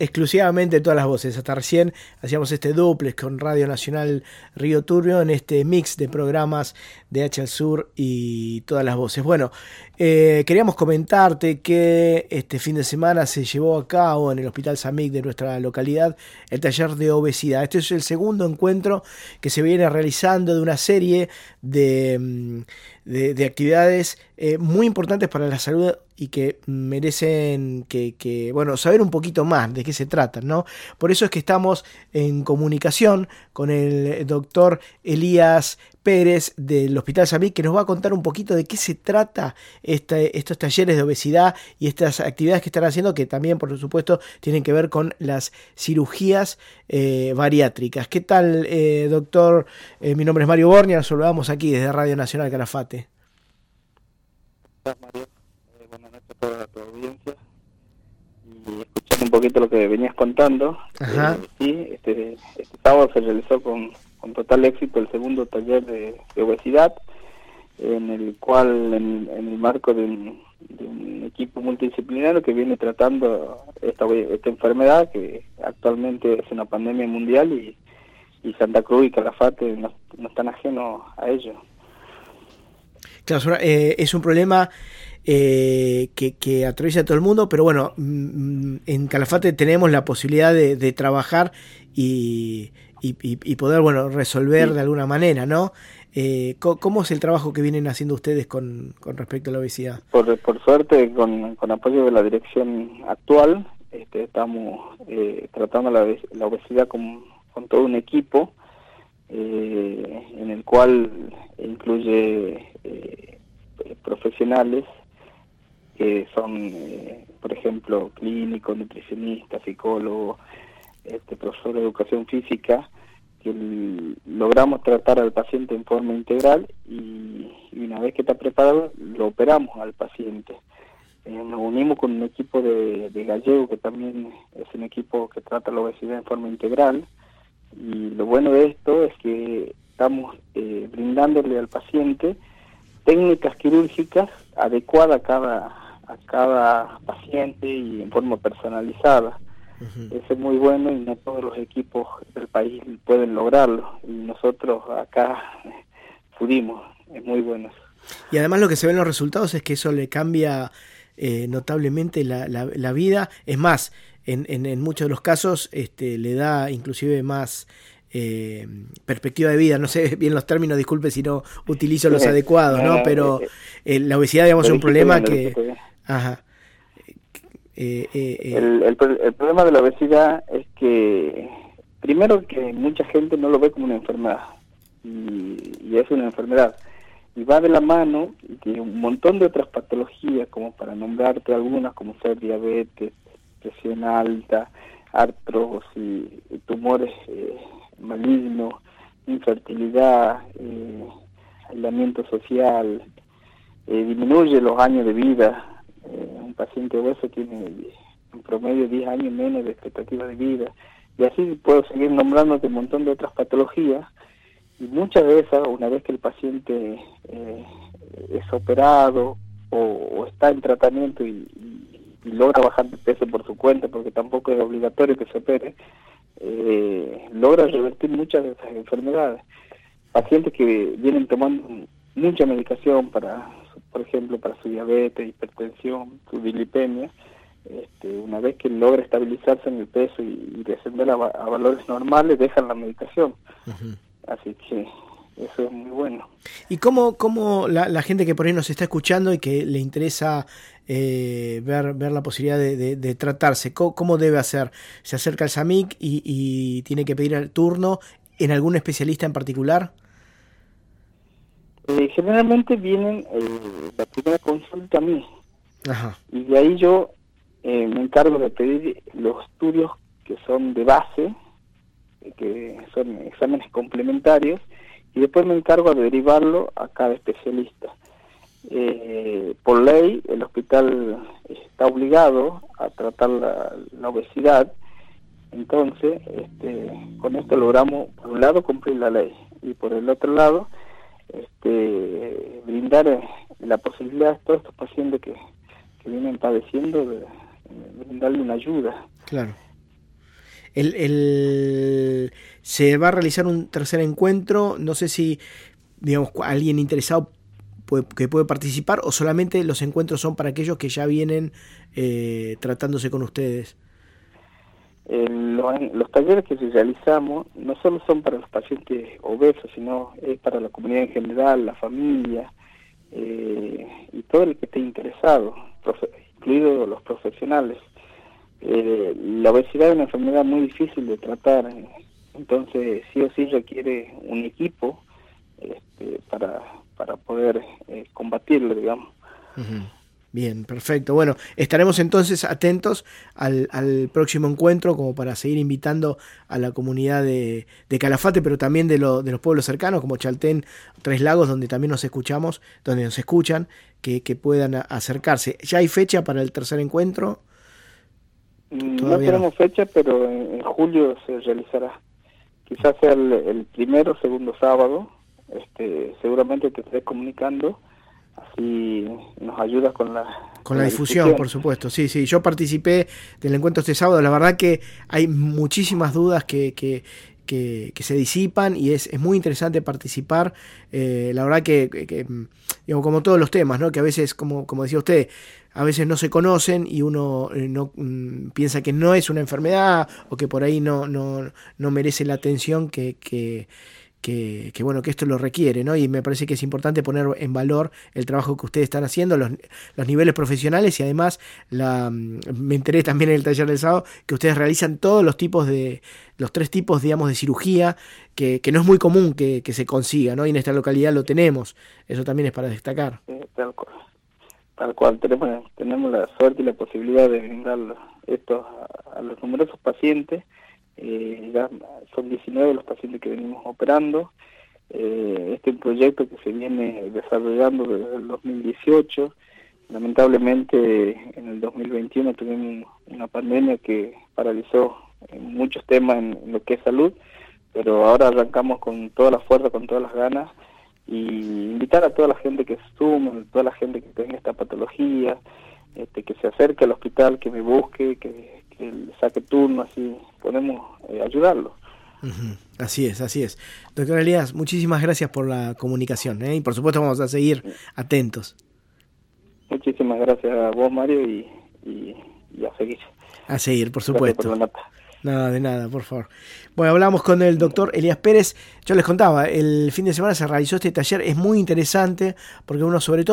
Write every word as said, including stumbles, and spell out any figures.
exclusivamente todas las voces. Hasta recién hacíamos este duplex con Radio Nacional Río Turbio en este mix de programas de H al Sur y todas las voces. Bueno, eh, queríamos comentarte que este fin de semana se llevó a cabo en el Hospital Samic de nuestra localidad el taller de obesidad. Este es el segundo encuentro que se viene realizando de una serie de, de, de actividades eh, muy importantes para la salud y que merecen que, que, bueno, saber un poquito más de qué se trata, ¿no? Por eso es que estamos en comunicación con el doctor Elías Pérez del Hospital Samic, que nos va a contar un poquito de qué se trata este, estos talleres de obesidad y estas actividades que están haciendo, que también, por supuesto, tienen que ver con las cirugías eh, bariátricas. ¿Qué tal, eh, doctor? Eh, mi nombre es Mario Bornia, nos saludamos aquí desde Radio Nacional Calafate. Gracias, Mario. Eh, buenas noches a toda tu audiencia. Y escuchando un poquito lo que venías contando, Ajá. Eh, sí, este, este sábado se realizó con, con total éxito el segundo taller de, de obesidad, en el cual, en, en el marco de un, de un equipo multidisciplinario que viene tratando esta, esta enfermedad, que actualmente es una pandemia mundial, y, y Santa Cruz y Calafate no, no están ajenos a ello. Claro, eh, es un problema eh, que, que atraviesa a todo el mundo, pero bueno, mm, en Calafate tenemos la posibilidad de, de trabajar y, y, y poder, bueno, resolver sí. de alguna manera, ¿no? Eh, ¿Cómo es el trabajo que vienen haciendo ustedes con, con respecto a la obesidad? Por, por suerte, con, con apoyo de la dirección actual, este, estamos eh, tratando la, la obesidad con, con todo un equipo, eh, en el cual incluye eh, profesionales que son, eh, por ejemplo, clínicos, nutricionistas, psicólogos, este, profesor de educación física, que el, logramos tratar al paciente en forma integral y, y una vez que está preparado, lo operamos al paciente. Eh, nos unimos con un equipo de, de gallego, que también es un equipo que trata la obesidad en forma integral, y lo bueno de esto es que estamos eh, brindándole al paciente técnicas quirúrgicas adecuadas a cada, a cada paciente y en forma personalizada. Uh-huh. Eso es muy bueno y no todos los equipos del país pueden lograrlo, y nosotros acá pudimos, es muy bueno. Y además lo que se ve en los resultados es que eso le cambia eh, notablemente la, la, la vida. Es más, en, en, en muchos de los casos este, le da inclusive más eh, perspectiva de vida. No sé bien los términos, disculpe si no utilizo los adecuados, ¿no? Pero eh, la obesidad, digamos, es un problema bien, que... Ajá. Eh, eh, eh. El, el, el problema de la obesidad es que, primero, que mucha gente no lo ve como una enfermedad, y, y es una enfermedad, y va de la mano y tiene un montón de otras patologías, como para nombrarte algunas, como ser diabetes, presión alta, artrosis, tumores eh, malignos, infertilidad, eh, aislamiento social, eh, disminuye los años de vida. Eh, un paciente obeso tiene en promedio diez años menos de expectativa de vida, y así puedo seguir nombrándote un montón de otras patologías, y muchas de esas, una vez que el paciente eh, es operado o, o está en tratamiento y, y, y logra bajar de peso por su cuenta, porque tampoco es obligatorio que se opere, eh, logra revertir muchas de esas enfermedades. Pacientes que vienen tomando mucha medicación para, por ejemplo, para su diabetes, hipertensión, su dilipemia, este, una vez que logra estabilizarse en el peso y, y descender a, a valores normales, dejan la medicación. Uh-huh. Así que eso es muy bueno. ¿Y cómo, cómo la, la gente que por ahí nos está escuchando y que le interesa eh, ver, ver la posibilidad de, de, de tratarse, ¿cómo, cómo debe hacer? ¿Se acerca al Samic y, y tiene que pedir el turno en algún especialista en particular? Eh, generalmente vienen eh, la primera consulta a mí. Ajá. Y de ahí yo eh, me encargo de pedir los estudios que son de base, que son exámenes complementarios, y después me encargo de derivarlo a cada especialista. Eh, por ley, el hospital está obligado a tratar la, la obesidad, entonces este, con esto logramos, por un lado, cumplir la ley, y por el otro lado, este, brindar eh, la posibilidad a todos estos pacientes que, que vienen padeciendo de, de brindarle una ayuda. Claro. El, el, se va a realizar un tercer encuentro, no sé si, digamos, alguien interesado puede, que puede participar o solamente los encuentros son para aquellos que ya vienen eh, tratándose con ustedes. Eh, los, los talleres que realizamos no solo son para los pacientes obesos, sino es para la comunidad en general, la familia eh, y todo el que esté interesado, profe, incluidos los profesionales. Eh, la obesidad es una enfermedad muy difícil de tratar, eh, entonces sí o sí requiere un equipo este, para, para poder eh, combatirlo, digamos. Uh-huh. Bien, perfecto. Bueno, estaremos entonces atentos al, al próximo encuentro como para seguir invitando a la comunidad de, de Calafate, pero también de, lo, de los pueblos cercanos como Chaltén, Tres Lagos, donde también nos escuchamos, donde nos escuchan, que, que puedan acercarse. ¿Ya hay fecha para el tercer encuentro? No tenemos fecha, pero en, en julio se realizará. Quizás sea el, el primero o segundo sábado. Este, seguramente te estaré comunicando. Así nos ayudas con la con, con la, la difusión, difusión, por supuesto. Sí, sí. Yo participé del encuentro este sábado. La verdad que hay muchísimas dudas que, que, que, que se disipan y es, es muy interesante participar. Eh, la verdad que, que, que digamos, como todos los temas, ¿no? Que a veces, como, como decía usted, a veces no se conocen y uno eh, no mm, piensa que no es una enfermedad o que por ahí no, no, no merece la atención que, que Que, que bueno, que esto lo requiere, ¿no? Y me parece que es importante poner en valor el trabajo que ustedes están haciendo, los, los niveles profesionales y además la, me enteré también en el taller del sábado que ustedes realizan todos los tipos de, los tres tipos, digamos, de cirugía que, que no es muy común que, que se consiga, ¿no? Y en esta localidad lo tenemos, eso también es para destacar. Sí, tal cual, tal cual. Tenemos, tenemos la suerte y la posibilidad de brindar esto a, a los numerosos pacientes. Eh, ya son diecinueve los pacientes que venimos operando. Eh, este es un proyecto que se viene desarrollando desde el dos mil dieciocho. Lamentablemente en el dos mil veintiuno tuvimos una pandemia que paralizó muchos temas en, en lo que es salud, pero ahora arrancamos con toda la fuerza, con todas las ganas, y invitar a toda la gente que se sume, toda la gente que tenga esta patología, este, que se acerque al hospital, que me busque, que, que le saque turno, así podemos eh, ayudarlo. Uh-huh. Así es, así es. Doctor Elías, muchísimas gracias por la comunicación, ¿eh? Y por supuesto vamos a seguir atentos. Muchísimas gracias a vos, Mario, y, y, y a seguir. A seguir, por supuesto. Por la nota. Nada, de nada, por favor. Bueno, hablamos con el doctor Elías Pérez. Yo les contaba, el fin de semana se realizó este taller, es muy interesante porque uno sobre todo